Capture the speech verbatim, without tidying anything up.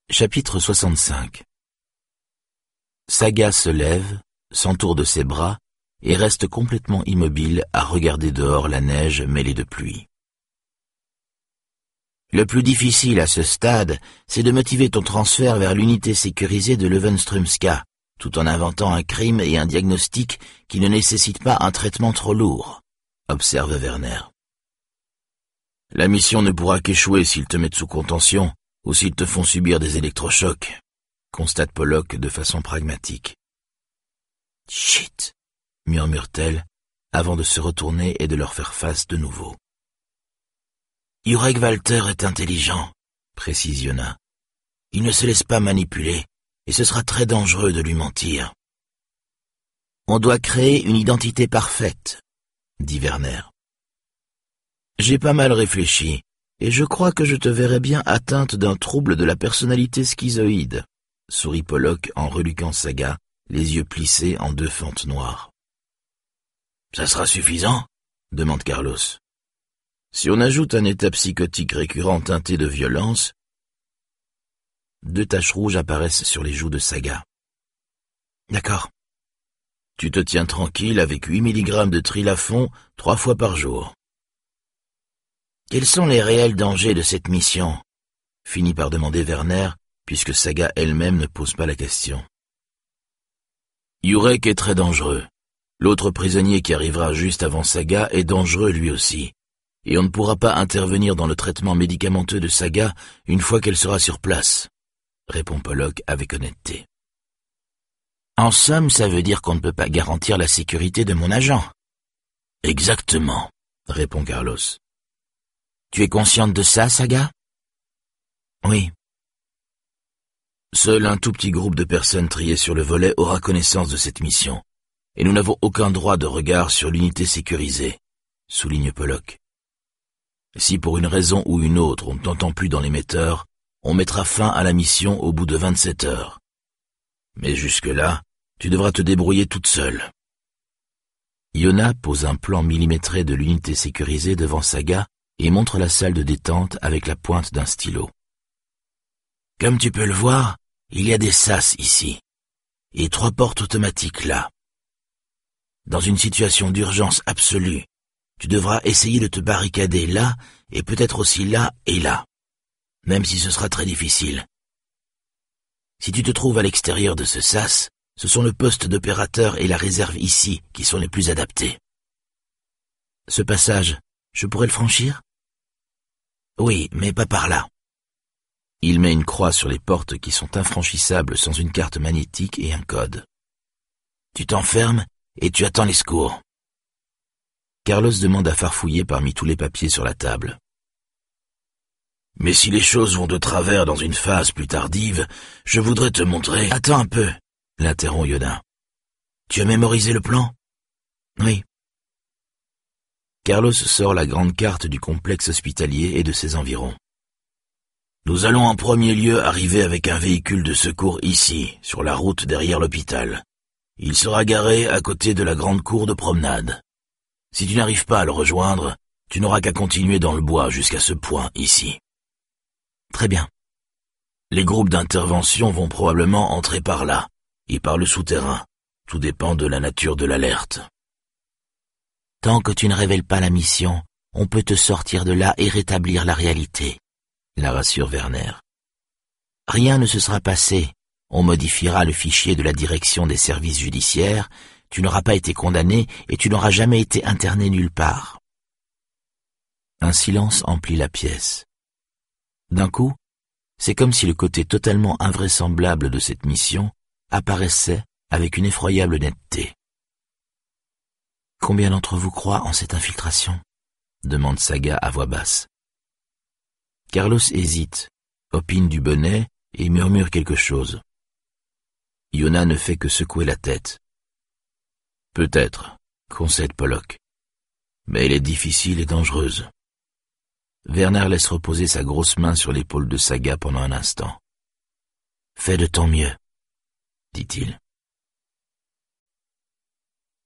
Chapitre soixante-cinq. Saga se lève, s'entoure de ses bras et reste complètement immobile à regarder dehors la neige mêlée de pluie. Le plus difficile à ce stade, c'est de motiver ton transfert vers l'unité sécurisée de Löwenströmska, tout en inventant un crime et un diagnostic qui ne nécessitent pas un traitement trop lourd, observe Werner. La mission ne pourra qu'échouer s'ils te mettent sous contention ou s'ils te font subir des électrochocs, constate Pollock de façon pragmatique. Chut, murmure-t-elle, avant de se retourner et de leur faire face de nouveau. Jurek Walter est intelligent, précise Yona. Il ne se laisse pas manipuler, et ce sera très dangereux de lui mentir. On doit créer une identité parfaite, dit Werner. J'ai pas mal réfléchi, et je crois que je te verrais bien atteinte d'un trouble de la personnalité schizoïde, sourit Pollock en reluquant Saga, les yeux plissés en deux fentes noires. Ça sera suffisant ? Demande Carlos. Si on ajoute un état psychotique récurrent teinté de violence, deux taches rouges apparaissent sur les joues de Saga. D'accord. Tu te tiens tranquille avec huit milligrammes de trilafon trois fois par jour. Quels sont les réels dangers de cette mission ? Finit par demander Werner, puisque Saga elle-même ne pose pas la question. Jurek est très dangereux. L'autre prisonnier qui arrivera juste avant Saga est dangereux lui aussi, et on ne pourra pas intervenir dans le traitement médicamenteux de Saga une fois qu'elle sera sur place, répond Pollock avec honnêteté. En somme, ça veut dire qu'on ne peut pas garantir la sécurité de mon agent. Exactement, répond Carlos. Tu es consciente de ça, Saga ? Oui. Seul un tout petit groupe de personnes triées sur le volet aura connaissance de cette mission, et nous n'avons aucun droit de regard sur l'unité sécurisée, souligne Pollock. Si pour une raison ou une autre on ne t'entend plus dans l'émetteur, on mettra fin à la mission au bout de vingt-sept heures. Mais jusque-là, tu devras te débrouiller toute seule. Yona pose un plan millimétré de l'unité sécurisée devant Saga et montre la salle de détente avec la pointe d'un stylo. Comme tu peux le voir, il y a des sas ici, et trois portes automatiques là. Dans une situation d'urgence absolue, tu devras essayer de te barricader là, et peut-être aussi là et là, même si ce sera très difficile. Si tu te trouves à l'extérieur de ce sas, ce sont le poste d'opérateur et la réserve ici qui sont les plus adaptés. Ce passage, je pourrais le franchir ? Oui, mais pas par là. Il met une croix sur les portes qui sont infranchissables sans une carte magnétique et un code. Tu t'enfermes et tu attends les secours. Carlos demande à farfouiller parmi tous les papiers sur la table. Mais si les choses vont de travers dans une phase plus tardive, je voudrais te montrer... Attends un peu, l'interrompt Yona. Tu as mémorisé le plan ? Oui. Carlos sort la grande carte du complexe hospitalier et de ses environs. Nous allons en premier lieu arriver avec un véhicule de secours ici, sur la route derrière l'hôpital. Il sera garé à côté de la grande cour de promenade. Si tu n'arrives pas à le rejoindre, tu n'auras qu'à continuer dans le bois jusqu'à ce point ici. Très bien. Les groupes d'intervention vont probablement entrer par là, et par le souterrain. Tout dépend de la nature de l'alerte. Tant que tu ne révèles pas la mission, on peut te sortir de là et rétablir la réalité, la rassure Werner. Rien ne se sera passé. On modifiera le fichier de la direction des services judiciaires, tu n'auras pas été condamné et tu n'auras jamais été interné nulle part. Un silence emplit la pièce. D'un coup, c'est comme si le côté totalement invraisemblable de cette mission apparaissait avec une effroyable netteté. Combien d'entre vous croient en cette infiltration ? Demande Saga à voix basse. Carlos hésite, opine du bonnet et murmure quelque chose. Yona ne fait que secouer la tête. Peut-être, concède Pollock. Mais elle est difficile et dangereuse. Werner laisse reposer sa grosse main sur l'épaule de Saga pendant un instant. Fais de ton mieux, dit-il.